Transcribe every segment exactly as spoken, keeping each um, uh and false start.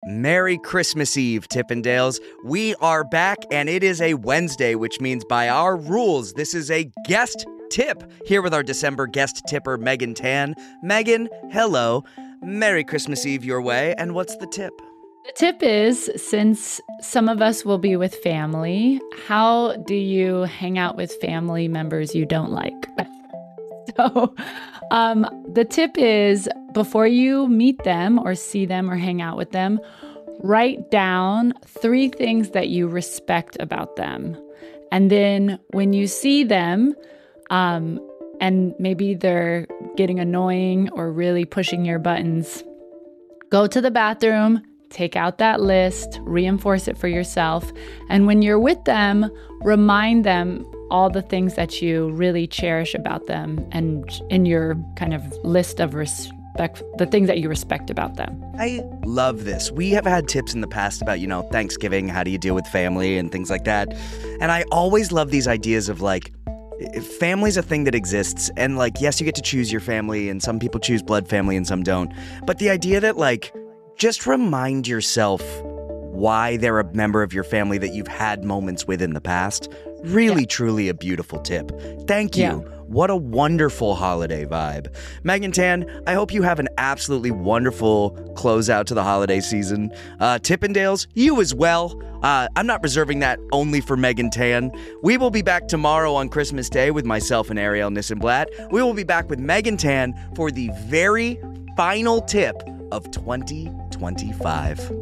Merry Christmas Eve, Tippendales. We are back, and it is a Wednesday, which means by our rules, this is a guest tip. Here with our December guest tipper, Megan Tan. Megan, hello. Merry Christmas Eve your way, and what's the tip? The tip is, since some of us will be with family, how do you hang out with family members you don't like? So um, the tip is, before you meet them or see them or hang out with them, write down three things that you respect about them. And then when you see them, um, and maybe they're getting annoying or really pushing your buttons, go to the bathroom, take out that list, reinforce it for yourself. And when you're with them, remind them all the things that you really cherish about them and in your kind of list of respect, the things that you respect about them. I love this. We have had tips in the past about, you know, Thanksgiving, how do you deal with family and things like that. And I always love these ideas of like, family's a thing that exists. And like, yes, you get to choose your family, and some people choose blood family and some don't. But the idea that like, just remind yourself why they're a member of your family that you've had moments with in the past. Really, yeah. Truly a beautiful tip. Thank you. Yeah. What a wonderful holiday vibe. Megan Tan, I hope you have an absolutely wonderful closeout to the holiday season. Uh, Tippendales, you as well. Uh, I'm not reserving that only for Megan Tan. We will be back tomorrow on Christmas Day with myself and Ariel Nissenblatt. We will be back with Megan Tan for the very final tip of twenty twenty-five.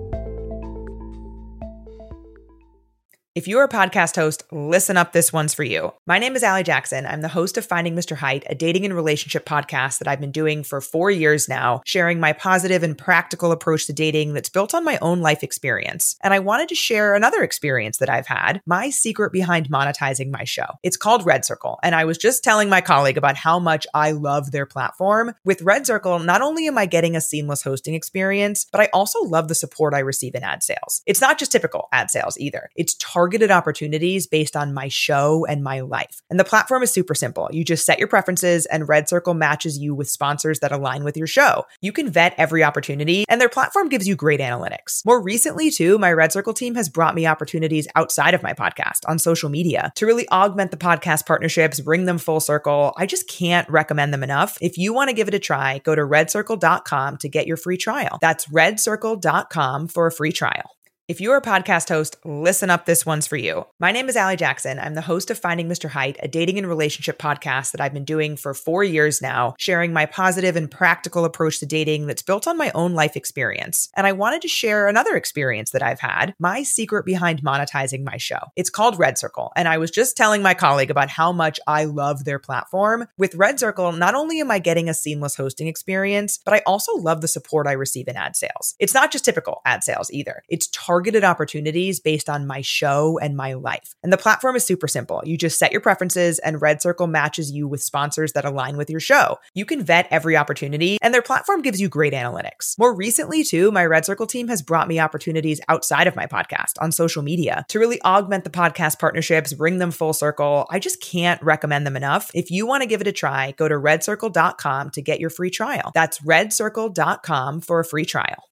If you're a podcast host, listen up, this one's for you. My name is Allie Jackson. I'm the host of Finding Mister Height, a dating and relationship podcast that I've been doing for four years now, sharing my positive and practical approach to dating that's built on my own life experience. And I wanted to share another experience that I've had, my secret behind monetizing my show. It's called Red Circle, and I was just telling my colleague about how much I love their platform. With Red Circle, not only am I getting a seamless hosting experience, but I also love the support I receive in ad sales. It's not just typical ad sales either. It's targeted targeted opportunities based on my show and my life. And the platform is super simple. You just set your preferences and Red Circle matches you with sponsors that align with your show. You can vet every opportunity, and their platform gives you great analytics. More recently, too, my Red Circle team has brought me opportunities outside of my podcast on social media to really augment the podcast partnerships, bring them full circle. I just can't recommend them enough. If you want to give it a try, go to red circle dot com to get your free trial. That's red circle dot com for a free trial. If you're a podcast host, listen up, this one's for you. My name is Allie Jackson. I'm the host of Finding Mister Height, a dating and relationship podcast that I've been doing for four years now, sharing my positive and practical approach to dating that's built on my own life experience. And I wanted to share another experience that I've had, my secret behind monetizing my show. It's called Red Circle, and I was just telling my colleague about how much I love their platform. With Red Circle, not only am I getting a seamless hosting experience, but I also love the support I receive in ad sales. It's not just typical ad sales either. It's targeted targeted opportunities based on my show and my life. And the platform is super simple. You just set your preferences and Red Circle matches you with sponsors that align with your show. You can vet every opportunity, and their platform gives you great analytics. More recently, too, my Red Circle team has brought me opportunities outside of my podcast on social media to really augment the podcast partnerships, bring them full circle. I just can't recommend them enough. If you want to give it a try, go to red circle dot com to get your free trial. That's red circle dot com for a free trial.